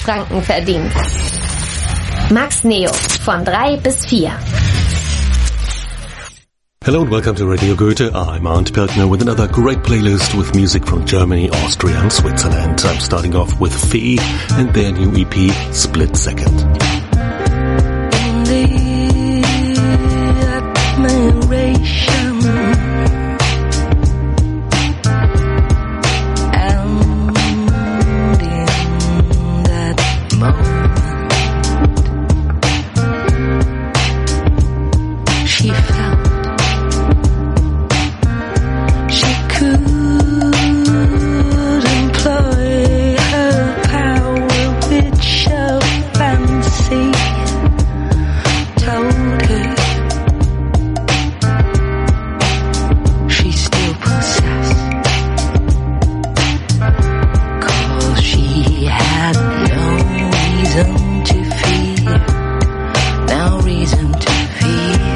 Franken verdient. Max Neo von 3 bis 4. Hello and welcome to Radio Goethe. I'm Arndt Pilkner with another great playlist with music from Germany, Austria and Switzerland. I'm starting off with Fee and their new EP, Split Second. In the admiration and in that moment she felt could employ her power, which a fancy told her she still possessed, 'cause she had no reason to fear, no reason to fear.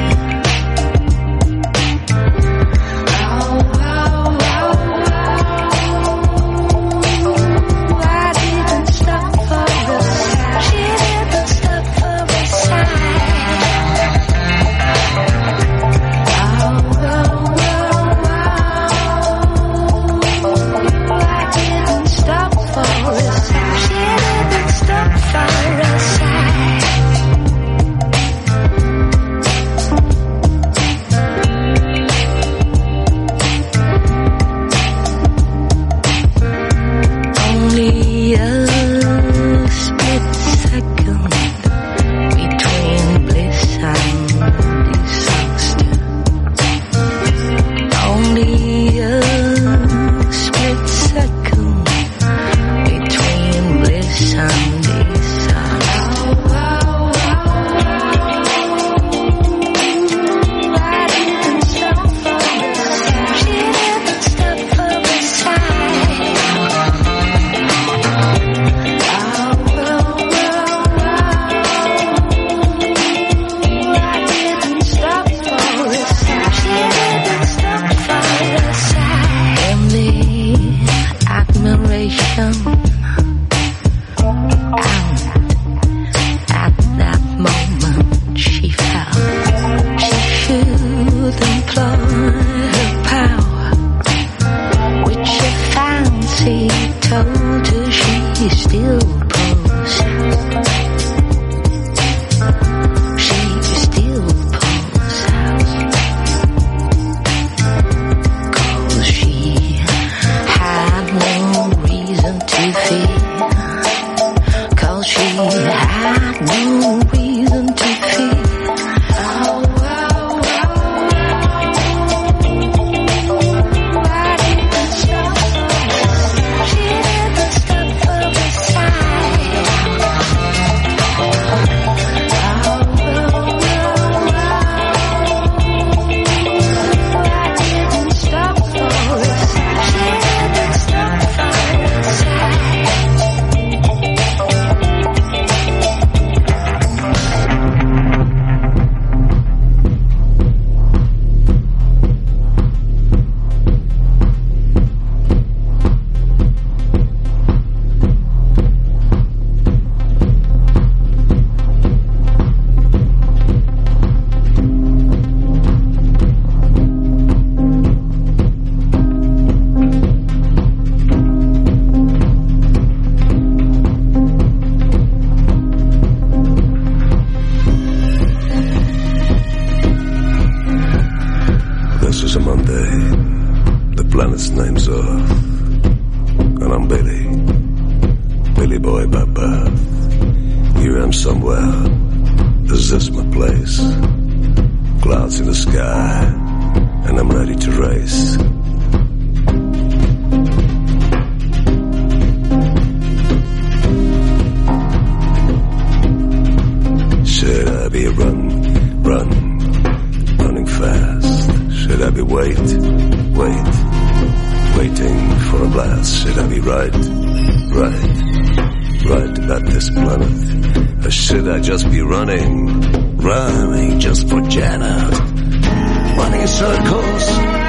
Running just for Janet, running in circles,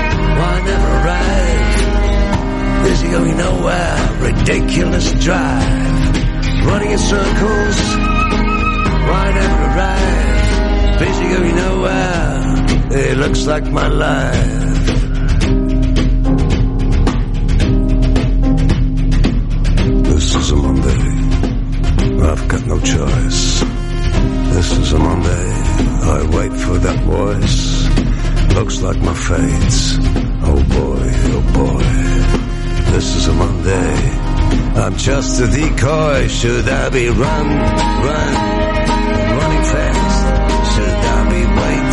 why never arrive? Busy going nowhere, ridiculous drive. running in circles, right after right, busy going nowhere. It looks like my life. This is a Monday, I've got no choice. This is a Monday, I wait for that voice. Looks like my fate's, oh boy. This is a Monday, I'm just a decoy. Should I be running fast? Should I be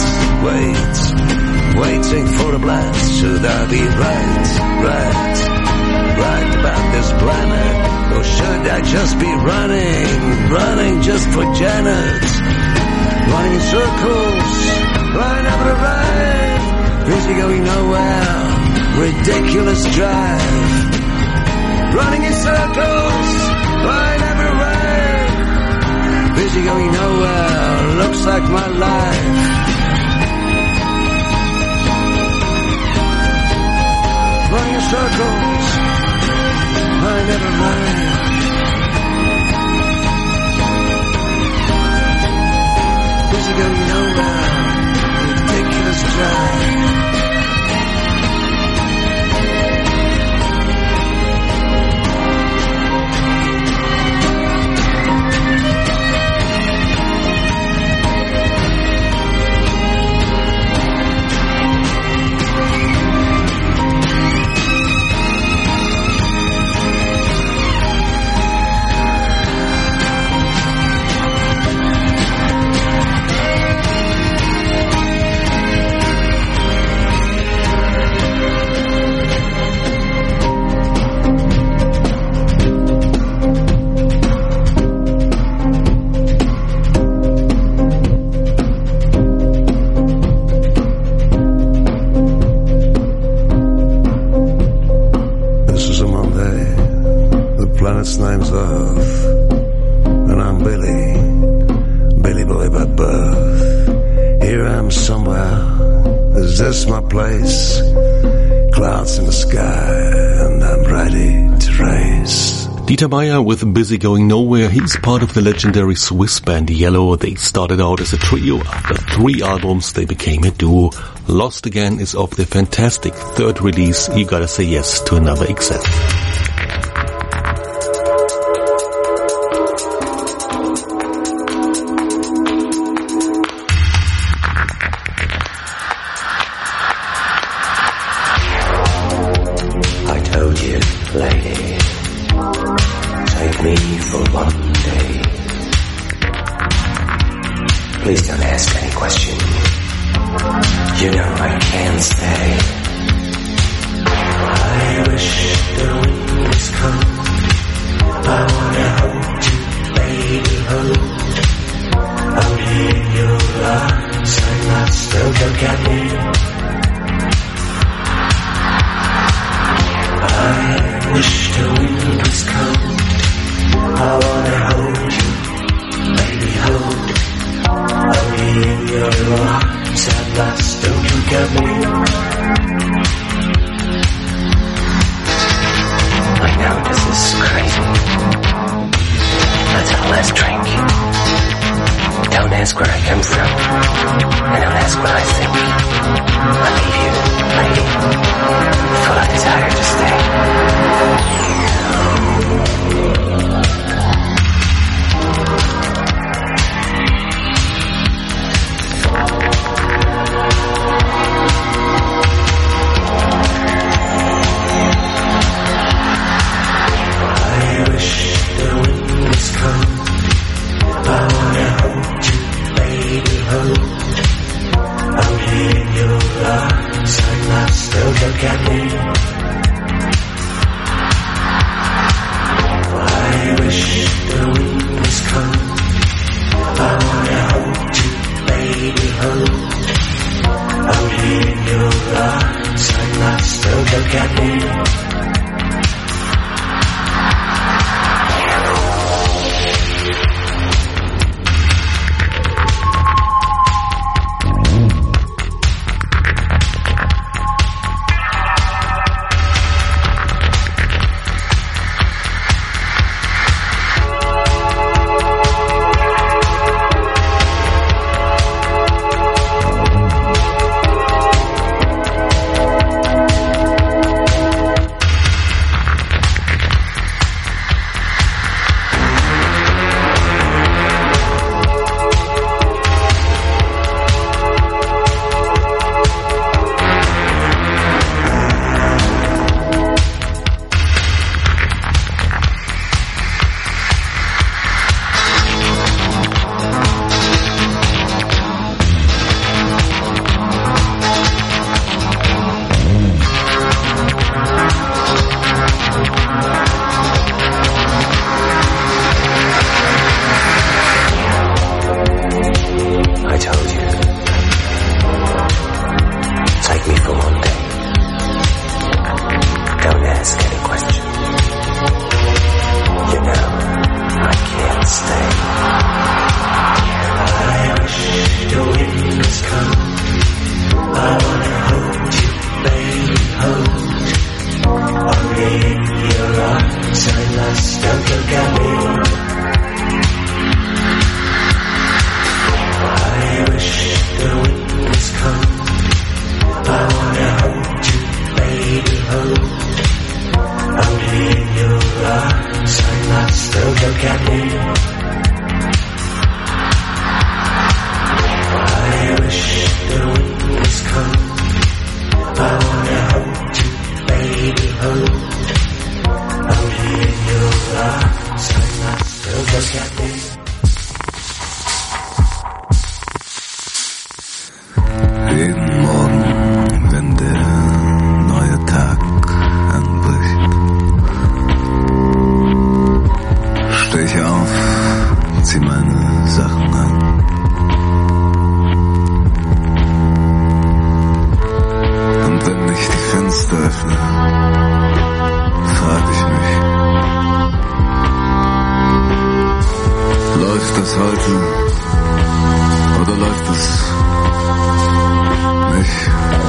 waiting for a blast? Should I be right about this planet? Or should I just be running just for Janet? Running in circles, right after right, busy going nowhere, ridiculous drive. Running in circles, right after right, busy going nowhere, looks like my life. Running in circles, right after right. Busy going nowhere, ridiculous drive. Name's Earth, and I'm Billy Boy by birth. Here I am somewhere, is this my place? Clouds in the sky, and I'm ready to race. Dieter Meier with Busy Going Nowhere. He's part of the legendary Swiss band Yellow. They started out as a trio. After 3 albums, they became a duo. Lost Again is off their fantastic 3rd release. You gotta say yes to another excess. Please don't ask any question. You know I can't stay. I wish the wind was cold. I wanna hold you, baby, hold. Only in your arms I'm lost, don't look at me. I wish the wind was cold. I wanna hold you, baby, hold. Only in your arms at last, don't look at me. I know this is crazy, but let's drink. Don't ask where I come from, and don't ask what I think. I leave you, lady, full of desire to stay. Look at me. I wish the wind was cold. I wanna hold you, baby, hold. Only in your arms I'm lost. Don't look at me. has come. I wanna hold you, baby, hold you. Only in your arms I lost, don't look at me. I wish the wind was come. I wanna hold you, baby, hold you. Only in your arms I lost, don't look at me. I wish the wind was come. I wanna hold you, baby, hold you. Only in your arms I lost, don't look at me. Jeden Morgen, wenn der neue Tag anbricht, steh ich auf, zieh meine Sachen an. Und wenn ich die Fenster öffne, frag ich mich, läuft das heute oder läuft es nicht?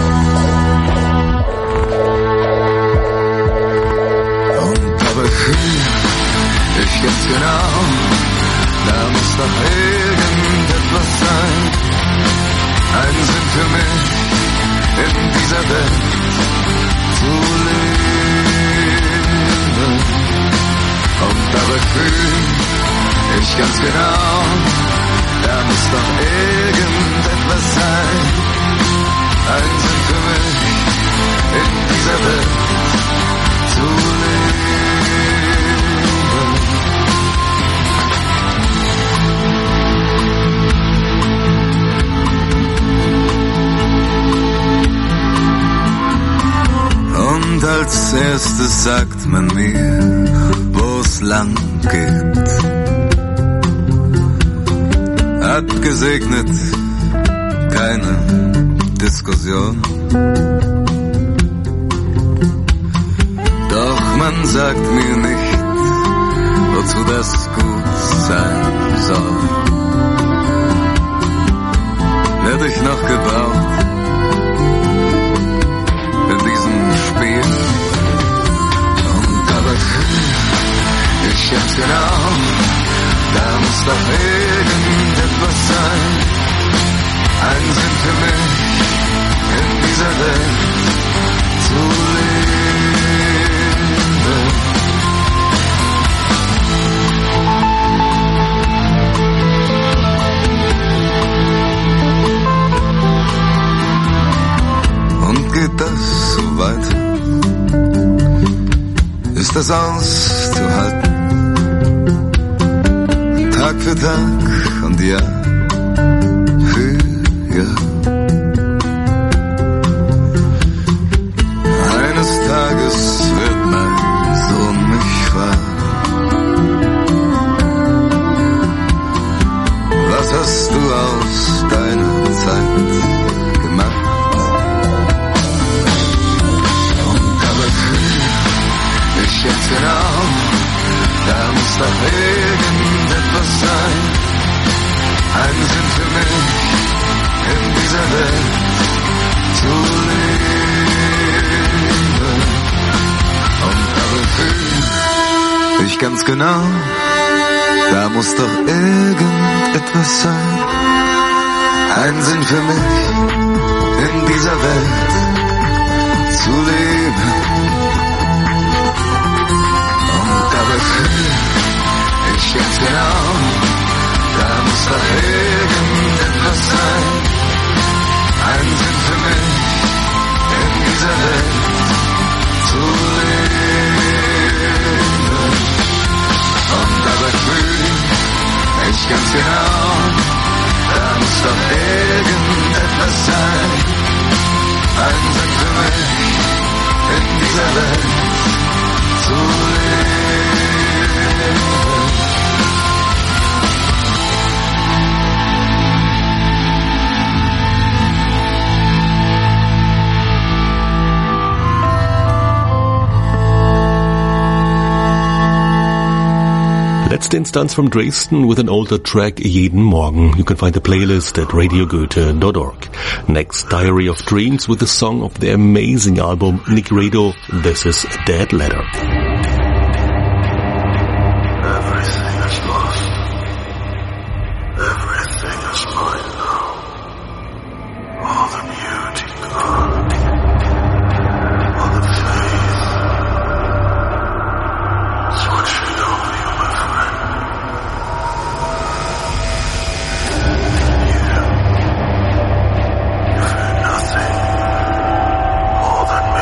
Und dabei fühl ich jetzt genau, da muss doch irgendetwas sein, ein Sinn für mich in dieser Welt zu leben. Und dabei fühl ich ganz genau, da muss doch irgendetwas sein, ein Sinn für mich in dieser Welt zu leben. Und als erstes sagt man mir, wo's lang geht. Abgesegnet, keine Diskussion. Doch man sagt mir nicht, wozu das gut sein soll. Werd ich noch gebraucht in diesem Spiel? Und dabei fühl ich jetzt genau, da muss doch irgendetwas sein, ein Sinn für mich in dieser Welt zu leben. Und geht das so weiter? Ist das auszuhalten? Tag für Tag und Jahr für Jahr. Eines Tages wird mein Sohn mich fragen, was hast du aus deiner Zeit gemacht? Und dabei fühl ich jetzt genau, da muss doch irgendetwas sein, ein Sinn für mich in dieser Welt zu leben. Und dabei fühl ich ganz genau, da muss doch irgendetwas sein, ein Sinn für mich in dieser Welt zu leben. Dabei fühl ich jetzt genau, da muss doch irgendetwas sein, ein Sinn für mich in dieser Welt zu leben. Und dabei fühl ich ganz genau, da muss doch irgendetwas sein, ein Sinn für mich in dieser Welt zu leben. Next, Instanz from Dresden with an older track, Jeden Morgen. You can find the playlist at radiogoethe.org. Next, Diary of Dreams with the song of the amazing album, Nick Rado, This is a Dead Letter. Everything is lost. Everything is mine now. All the beauty gone. All the faith. Switching over you, my friend. You fear nothing more than me.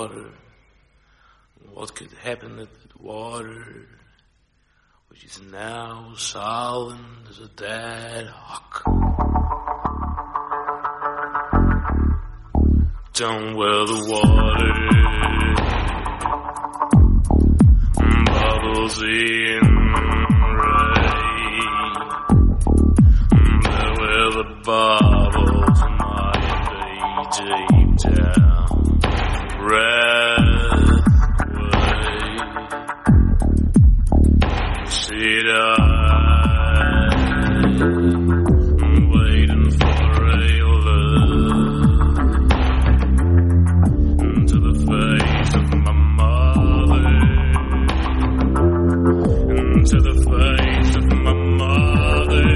water. What could happen if the water, which is now silent as a dead hawk, down where the water bubbles in rain, there where the bubbles might be deep down, breath away, sit waiting for a love into the face of my mother, into the face of my mother,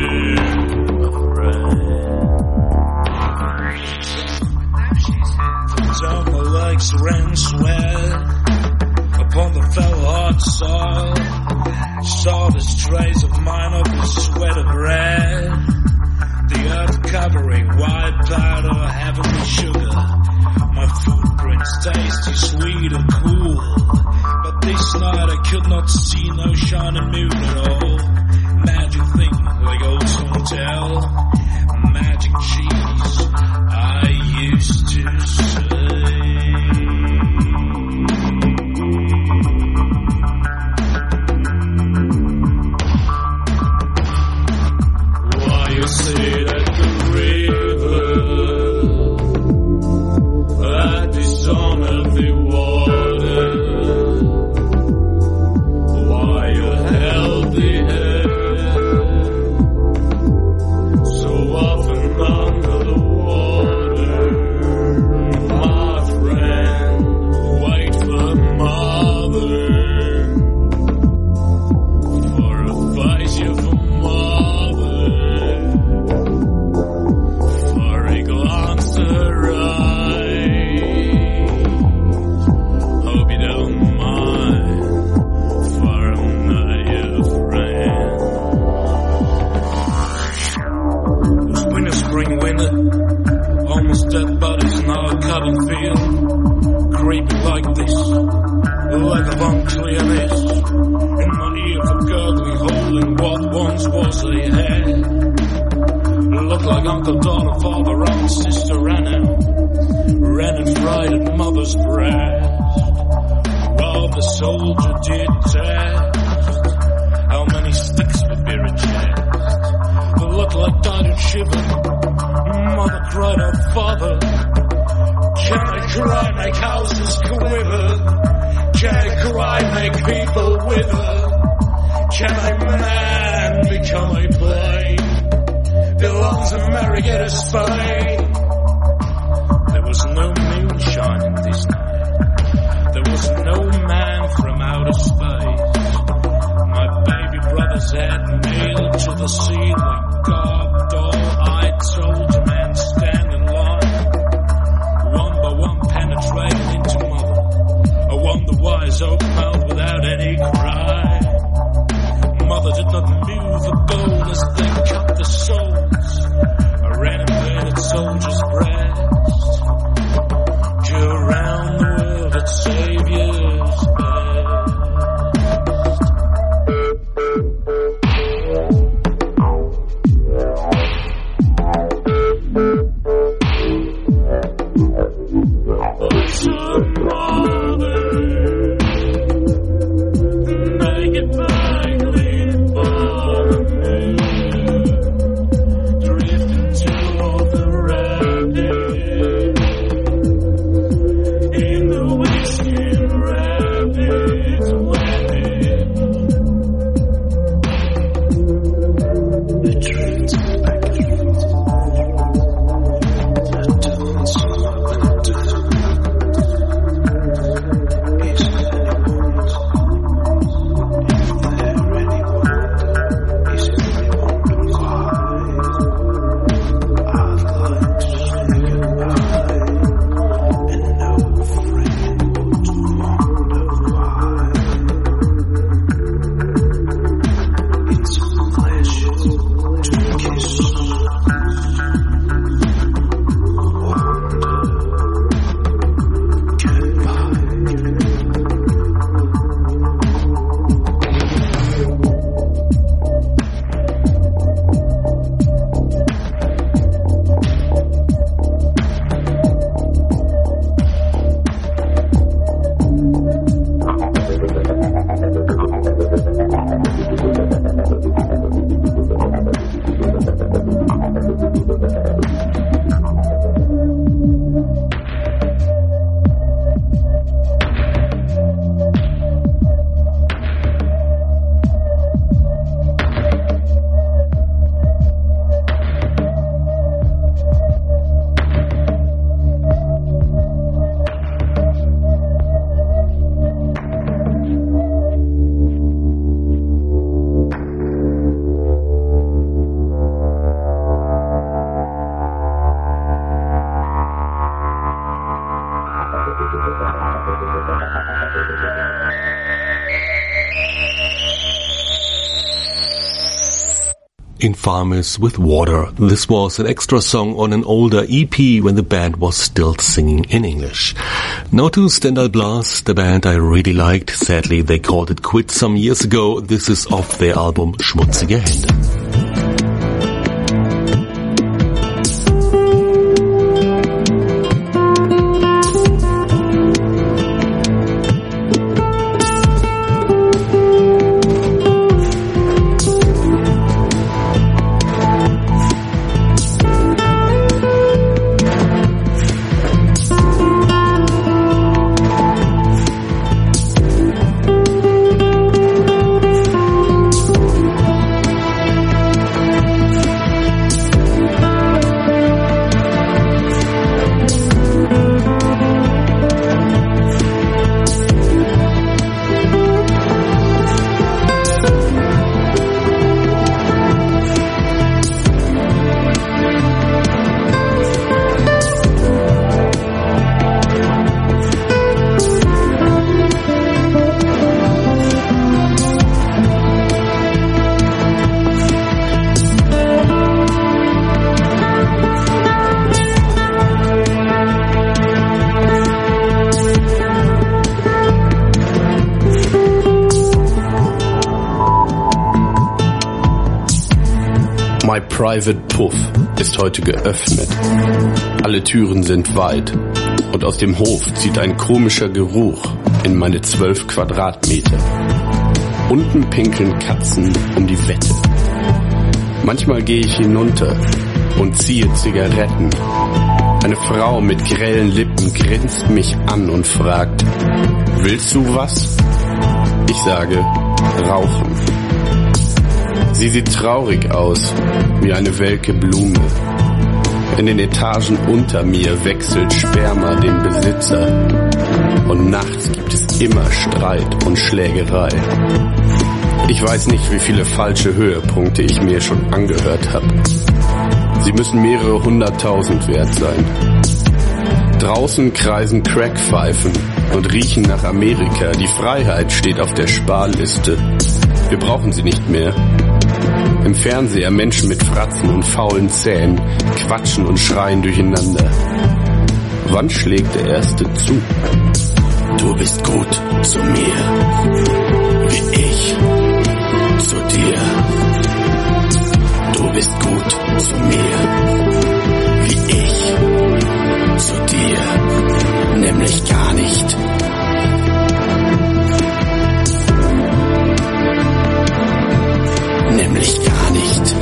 down my legs ran sweat upon the fell hard soil. Saw the strays of mine of the sweat of red, the earth covering white powder, heavenly sugar. My footprints tasty, sweet and cool, but this night I could not see no shining moon at all. Magic thing like old song tell, magic cheese I used to say. Sit at the river, at the sun of the water, while you held the air, so often under the water, my friend, wait for mother, for a face you for mother. Hope you don't mind, for I'm not your friend. It was winter, spring, winter, almost dead bodies in our cotton field, creeping like this, like of unclearness, in my ear for gurgling, holding what once was a head. Looked like uncle, daughter, father, aunt, sister, ran and fried at mother's breast. While the soldier did test how many sticks would be rejected. They looked like died and shivered. Mother cried out, Father, can I cry, make houses quiver? Can I cry, make people wither? Can I man become a plane? Belongs to Marietta, Spain. There was no moonshine in this night. There was no man from outer space. My baby brother's head nailed to the ceiling, garbed, all-eyed soldier man stand in line. One by one penetrated into mother. I wonder why his open mouth without any cry. Mother did not move a bone as they cut the souls. I ran and burned soldier's breast. Go around the world at Savior's best. Mother, make it back, lean for me. Infamous with Water. This was an extra song on an older EP when the band was still singing in English. Now to Stendhal Blas, the band I really liked. Sadly, they called it quits some years ago. This is off their album Schmutzige Hände. My Private Puff ist heute geöffnet. Alle Türen sind weit und aus dem Hof zieht ein komischer Geruch in meine 12 Quadratmeter. Unten pinkeln Katzen um die Wette. Manchmal gehe ich hinunter und ziehe Zigaretten. Eine Frau mit grellen Lippen grinst mich an und fragt: Willst du was? Ich sage: Rauchen. Sie sieht traurig aus, wie eine welke Blume. In den Etagen unter mir wechselt Sperma den Besitzer. Und nachts gibt es immer Streit und Schlägerei. Ich weiß nicht, wie viele falsche Höhepunkte ich mir schon angehört habe. Sie müssen mehrere 100.000 wert sein. Draußen kreisen Crackpfeifen und riechen nach Amerika. Die Freiheit steht auf der Sparliste. Wir brauchen sie nicht mehr. Im Fernseher Menschen mit Fratzen und faulen Zähnen quatschen und schreien durcheinander. Wann schlägt der Erste zu? Du bist gut zu mir, wie ich zu dir. Du bist gut zu mir, wie ich zu dir, nämlich gar nicht. Nämlich gar nicht.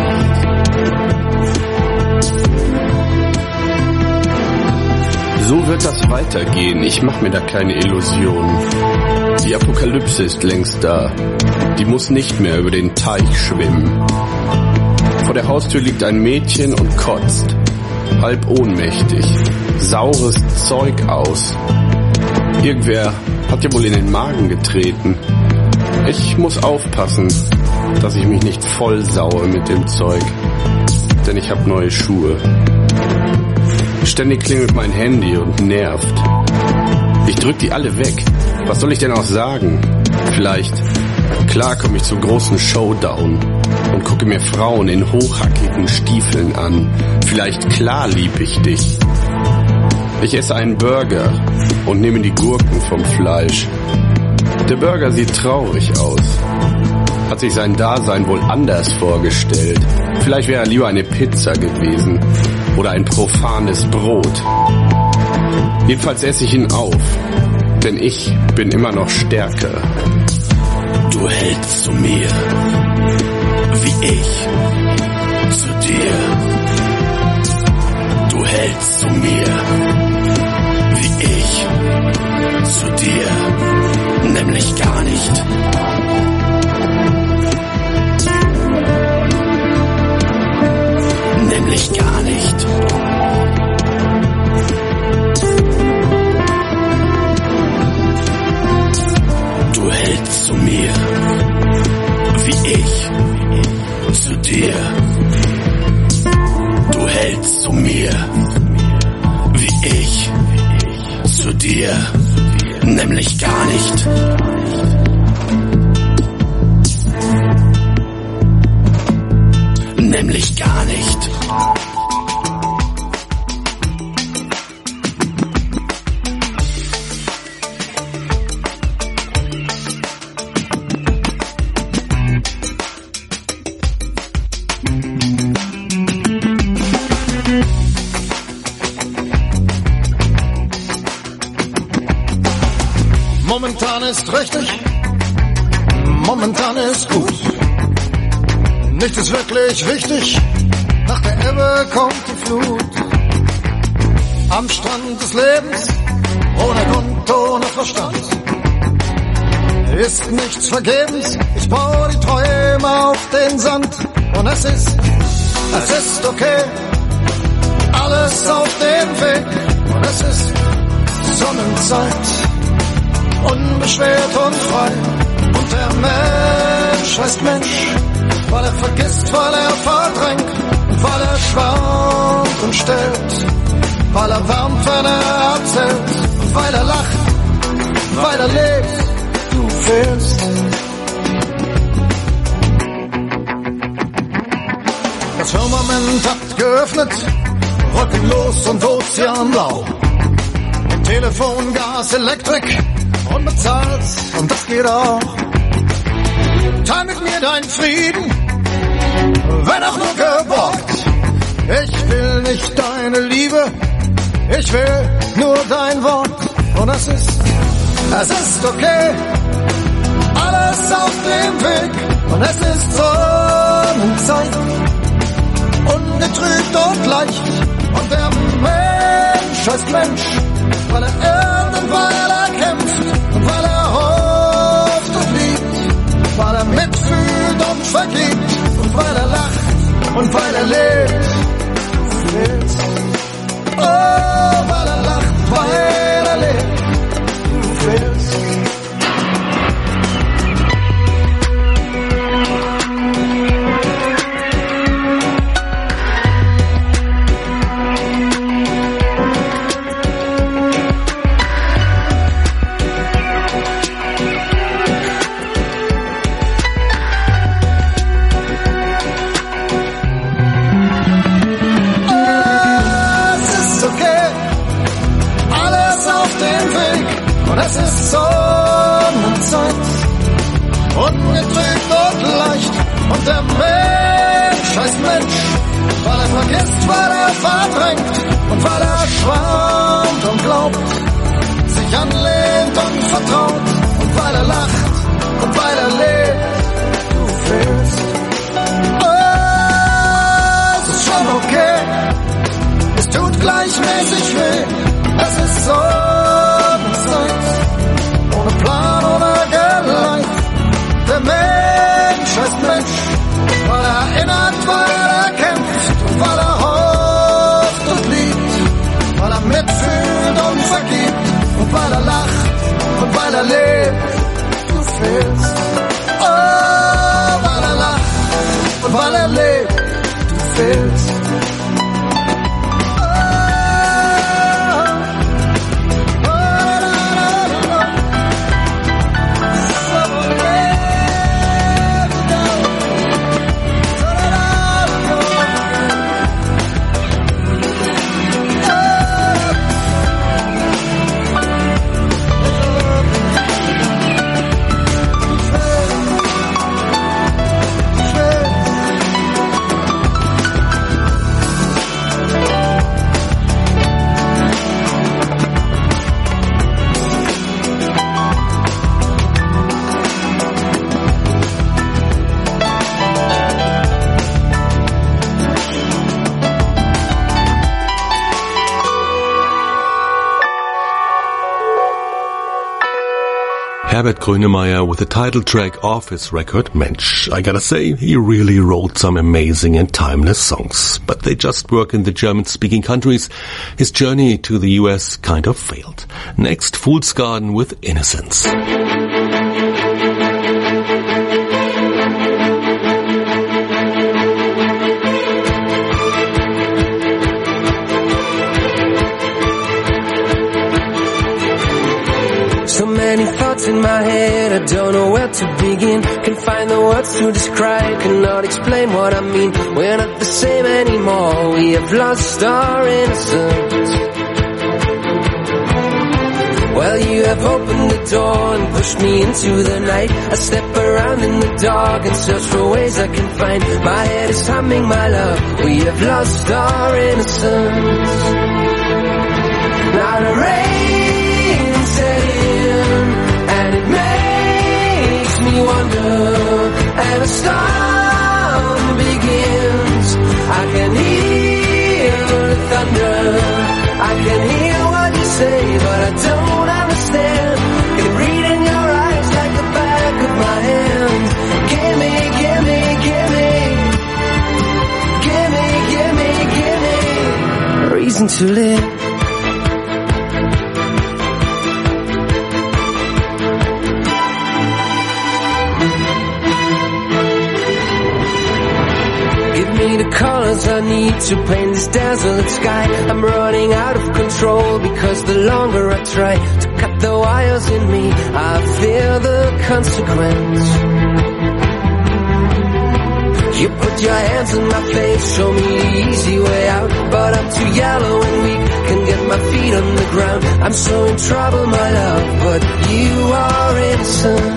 So wird das weitergehen, ich mach mir da keine Illusionen. Die Apokalypse ist längst da, die muss nicht mehr über den Teich schwimmen. Vor der Haustür liegt ein Mädchen und kotzt, halb ohnmächtig, saures Zeug aus. Irgendwer hat ihr wohl in den Magen getreten. Ich muss aufpassen, dass ich mich nicht voll saue mit dem Zeug, denn ich habe neue Schuhe. Ständig klingelt mein Handy und nervt. Ich drück die alle weg. Was soll ich denn auch sagen? Vielleicht, klar komme ich zum großen Showdown und gucke mir Frauen in hochhackigen Stiefeln an. Vielleicht, klar lieb ich dich. Ich esse einen Burger und nehme die Gurken vom Fleisch. Der Burger sieht traurig aus. Hat sich sein Dasein wohl anders vorgestellt. Vielleicht wäre er lieber eine Pizza gewesen oder ein profanes Brot. Jedenfalls esse ich ihn auf, denn ich bin immer noch stärker. Du hältst zu mir, wie ich zu dir. Du hältst zu mir, wie ich zu dir, nämlich gar nicht. Nämlich gar nicht. Du hältst zu mir, wie ich zu dir. Du hältst zu mir, wie ich zu dir, nämlich gar nicht. Nämlich gar nicht. Momentan ist richtig, momentan ist gut. Nichts ist wirklich wichtig, nach der Ebbe kommt die Flut. Am Strand des Lebens, ohne Grund, ohne Verstand, ist nichts vergebens, ich baue die Träume auf den Sand. Und es ist okay, alles auf dem Weg. Und es ist Sonnenzeit, unbeschwert und frei. Und der Mensch heißt Mensch, weil er vergisst, weil er verdrängt, und weil er schwärmt und stellt, weil er wärmt, wenn er erzählt, und weil er lacht, weil er lebt, du fehlst. Das Firmament hat geöffnet, wolkenlos und ozeanblau. Telefon, Gas, Elektrik, unbezahlt, und das geht auch. Teil mit mir deinen Frieden, wenn auch nur geborgt. Ich will nicht deine Liebe, ich will nur dein Wort. Und es ist okay, alles auf dem Weg. Und es ist Sonnenzeit, ungetrübt und leicht. Und der Mensch heißt Mensch, weil er irrt und weil er kämpft und weil er hofft und liebt, weil er mitfühlt und vergibt und weil er lacht und weil er lebt. Oh, weil er lacht, weil er lebt. Du fehlst. Es ist Sonnenzeit, ungetrübt und leicht. Und der Mensch heißt Mensch, weil er vergisst, weil er verdrängt und weil er schwärmt und glaubt, sich anlehnt und vertraut und weil er lacht und weil er lebt. Du fehlst. Oh, es ist schon okay, es tut gleichmäßig weh. Es ist Sonnenzeit, ohne Plan, ohne Geleit. Der Mensch heißt Mensch, weil er erinnert, weil er kämpft und weil er hofft und liebt, weil er mitfühlt und vergibt und weil er lacht und weil er lebt. Du fehlst. Oh, weil er lacht und weil er lebt. Du fehlst. Herbert Grönemeyer with the title track off his record, Mensch. I gotta say, he really wrote some amazing and timeless songs, but they just work in the German-speaking countries. His journey to the US kind of failed. Next, Fool's Garden with Innocence. In my head, I don't know where to begin. Can find the words to describe, cannot explain what I mean. We're not the same anymore, we have lost our innocence. Well, you have opened the door and pushed me into the night. I step around in the dark and search for ways I can find. My head is humming, my love, we have lost our innocence. Now the rain set in, and it makes me wonder, and a storm begins. I can hear the thunder, I can hear what you say, but I don't understand. Can read in your eyes like the back of my hand. Give me, give me, give me, give me, give me a reason to live. The colors I need to paint this desolate sky. I'm running out of control because the longer I try to cut the wires in me, I fear the consequence. You put your hands on my face, show me the easy way out, but I'm too yellow and weak, can get my feet on the ground. I'm so in trouble, my love, but you are innocent.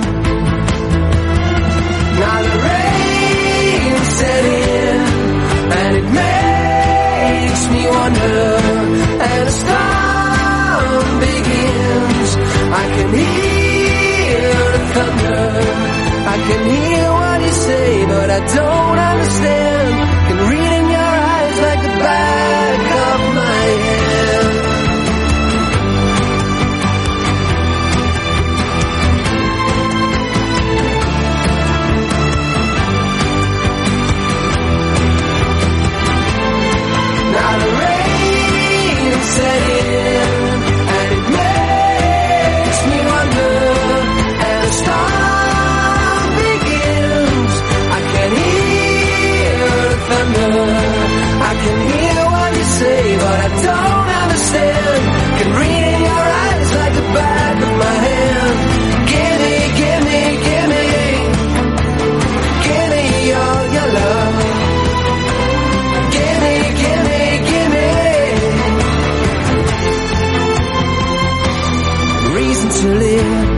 Now the rain set in, and it makes me wonder, and a storm begins. I can hear the thunder, I can hear what you say, but I don't understand. Can read in your eyes like the back of my hand. Now the rain set in, and it makes me wonder, and a storm begins. I can hear the thunder, I can hear what you say, but I don't understand. Can read in your eyes like the back of my hand. Give me, give me, give me, give me all your love. Give me, give me, give me reason to live.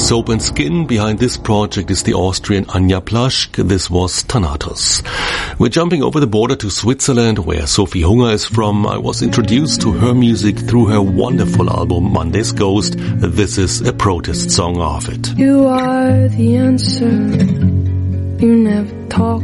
Soap and Skin. Behind this project is the Austrian Anja Plaschk. This was Thanatos. We're jumping over the border to Switzerland, where Sophie Hunger is from. I was introduced to her music through her wonderful album Monday's Ghost. This is a protest song of it. You are the answer. You never talk.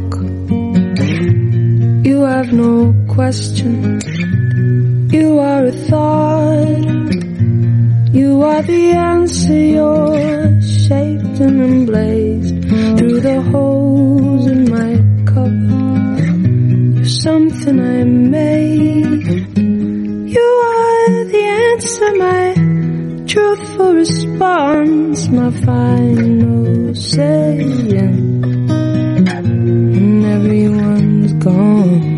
You have no question. You are a thought. You are the answer. You're shaped and emblazed through the holes in my cup. You're something I made. You are the answer, my truthful response, my final saying. And everyone's gone.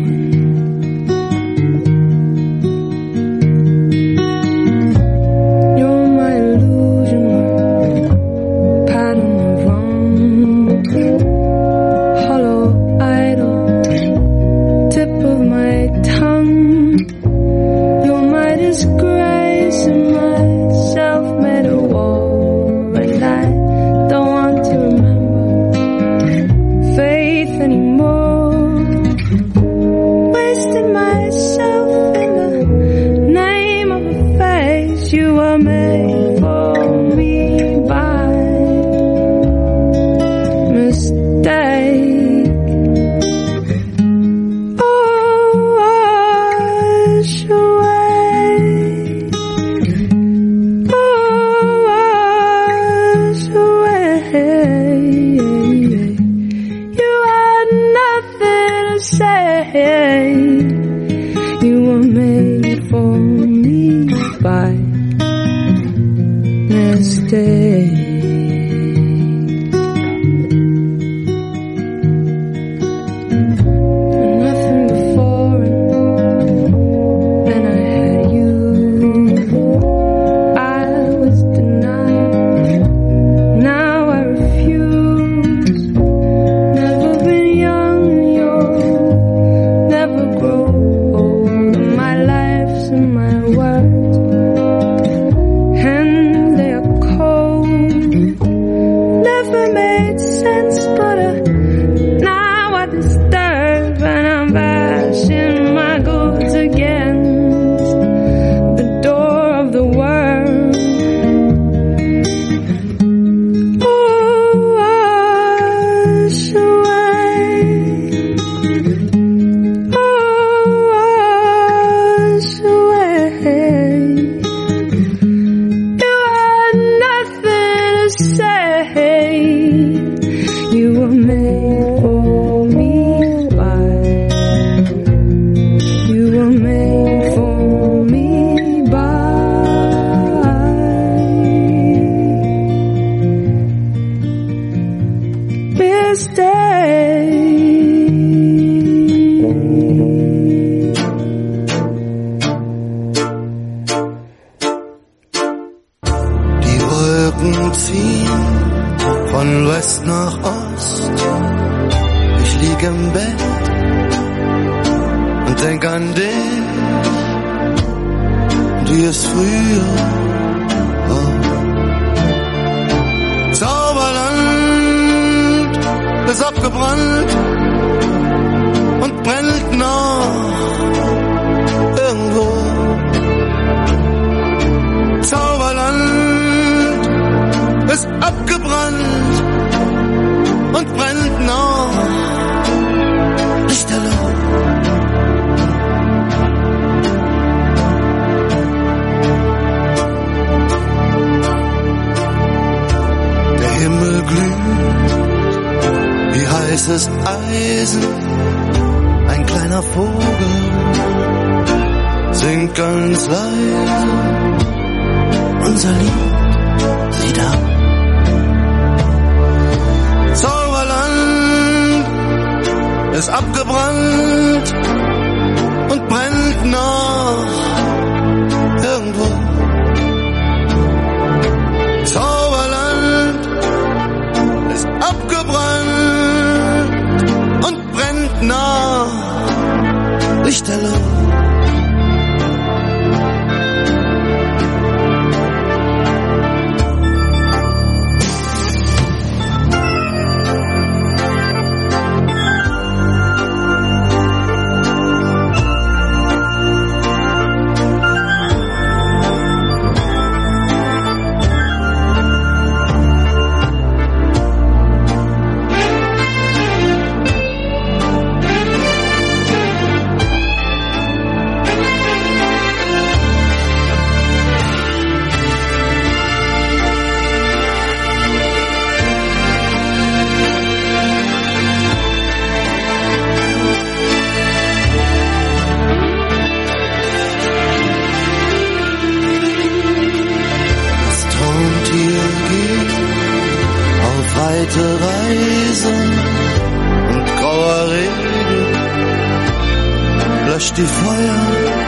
lösch die Feuer,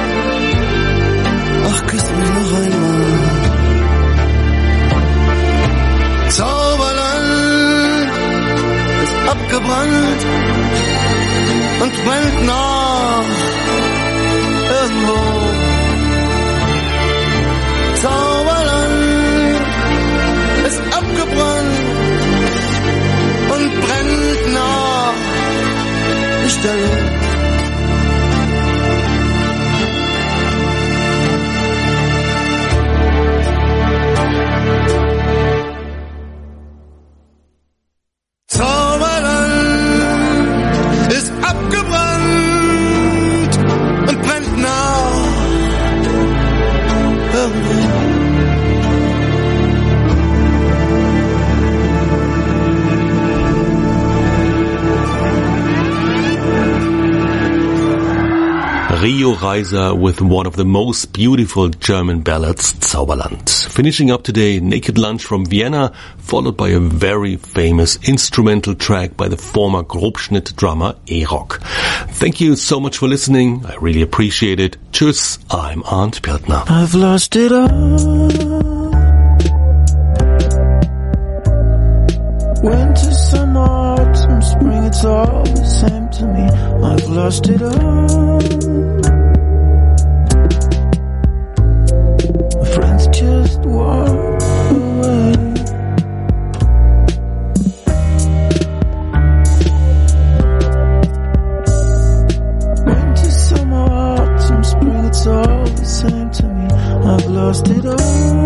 ach küss mich noch einmal. Zauberland ist abgebrannt und brennt noch irgendwo. Zauberland ist abgebrannt und brennt noch die Stelle. Zauberland ist abgebrannt und brennt noch irgendwo. Rio Reiser with one of the most beautiful German ballads, Zauberland. Finishing up today, Naked Lunch from Vienna, followed by a very famous instrumental track by the former Grobschnitt drummer E-Rock. Thank you so much for listening. I really appreciate it. Tschüss, I'm Arndt Piltner. I've lost it all. Winter, summer, autumn, spring, it's all the same to me. I've lost it all. My friends just walk away. Winter, summer, autumn, spring, it's all the same to me. I've lost it all.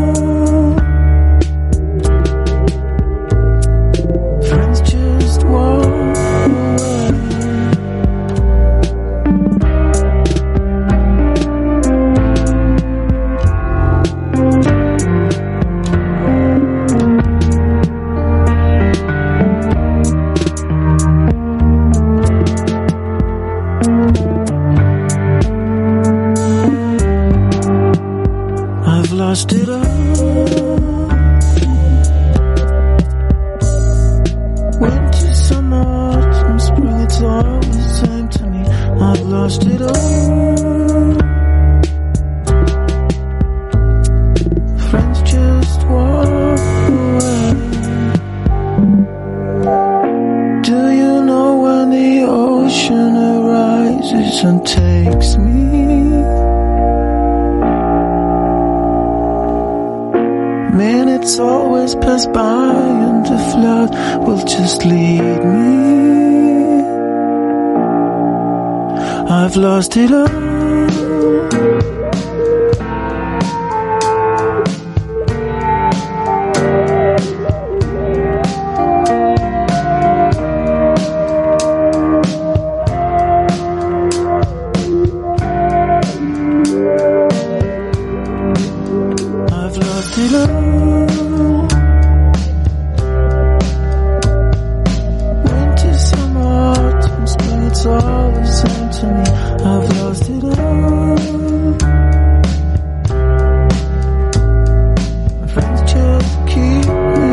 Lost it all. Winter, summer, autumn, spring, it's all the same to me. I've lost it all. Friends just walk away. Do you know when the ocean arises and takes me? Minutes always pass by and the flood will just lead me. I've lost it all. I've lost it all. All the same to me, I've lost it all. My friends just keep me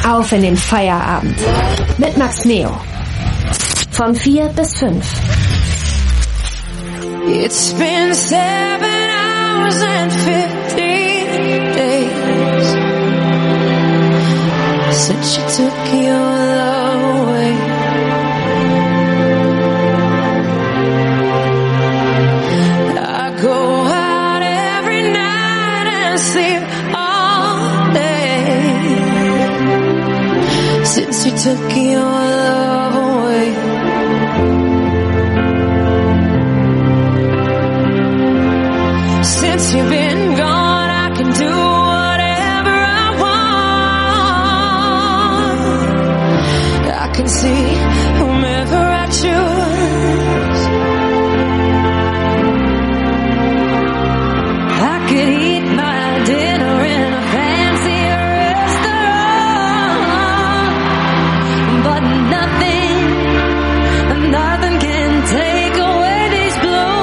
Auf in den Feierabend mit Max Neo. Von 4 bis 5. It's been 7 hours and 15 days since you took your love away. I go out every night and sleep all day since you took your love away. Since you've been gone, I can do whatever I want. I can see whomever I choose. I could eat my dinner in a fancy restaurant, but nothing can take away these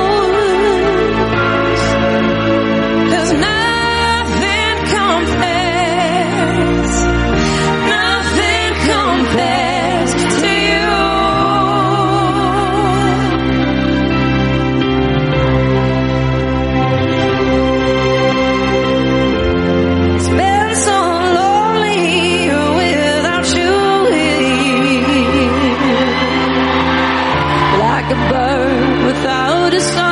blues. 'Cause nothing compares to you. It's been so lonely without you here, like a bird without a song.